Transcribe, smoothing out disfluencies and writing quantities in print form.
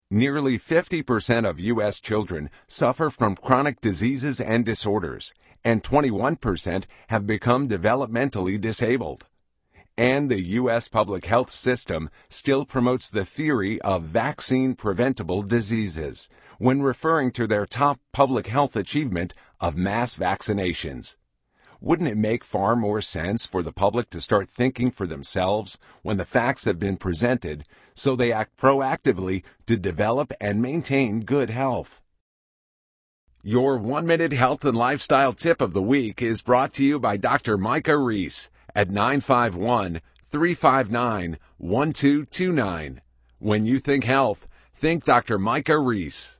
Nearly 50% of U.S. children suffer from chronic diseases and disorders, and 21% have become developmentally disabled. And the U.S. public health system still promotes the theory of vaccine-preventable diseases when referring to their top public health achievement of mass vaccinations. Wouldn't it make far more sense for the public to start thinking for themselves when the facts have been presented so they act proactively to develop and maintain good health? Your 1-minute health and lifestyle tip of the week is brought to you by Dr. Micah Reese at 951-359-1229. When you think health, think Dr. Micah Reese.